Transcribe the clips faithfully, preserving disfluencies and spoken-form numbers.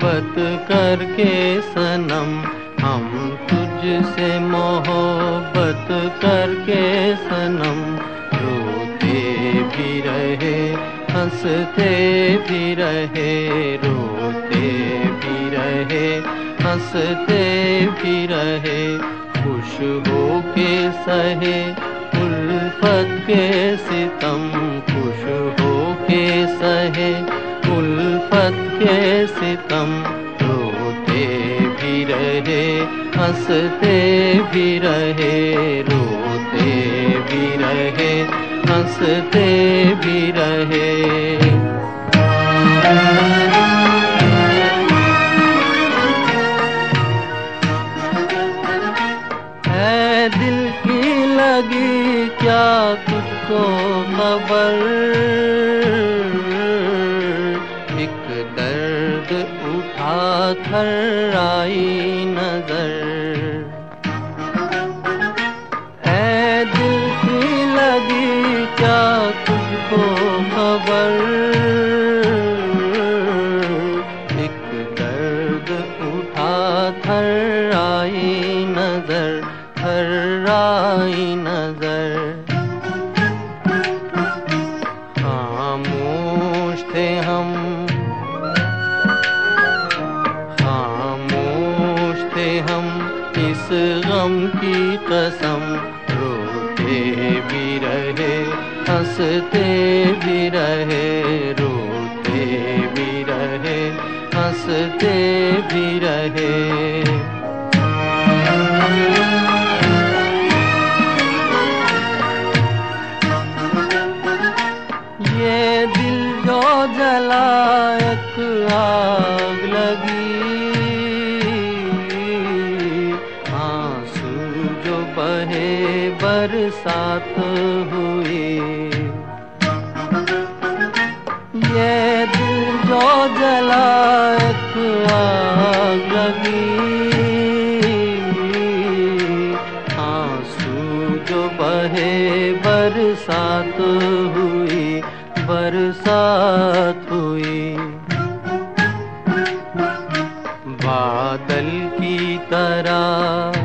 मोहब्बत करके सनम, हम तुझसे मोहब्बत करके सनम, रोते भी रहे हंसते भी रहे, रोते भी रहे हंसते भी रहे, खुश हो के सहे उल्फत के सितम, खुश हो के सहे उल्फत के सितम, रोते भी रहे हंसते भी रहे, रोते भी रहे हंसते भी रहे। है दिल की लगी क्या तुझको खबर, एक दर्द उठा कर आई नजर, है दिल की लगी क्या तुझको खबर, एक दर्द उठा कर आई नजर, कर आई नजर। खामोश थे हम, खामोश थे हम इस गम की कसम, रोते भी रहे हंसते भी रहे, रोते भी रहे हंसते भी रहे। ये दिल जो जला एक आग लगी, आंसू जो बहे बरसात हुई, ये दिल जो जला एक आग लगी, आंसू जो बहे बरसात हुई, बरसात हुई। बादल की तरह,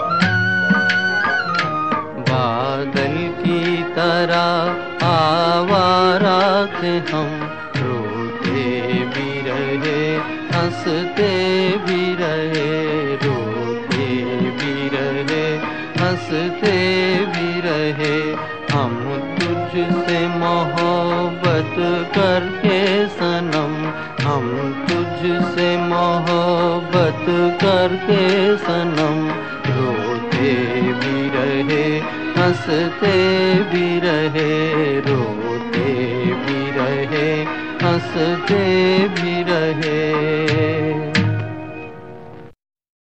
बादल की तरह आवारा थे हम, रोते भी रहे हंसते भी रहे, रोते भी रहे हंसते भी रहे, हम तुझसे मोहब्बत करके सनम, हम तुझसे मोहब्बत करके सनम, रोते भी रहे हंसते भी रहे, रोते भी रहे हंसते भी रहे।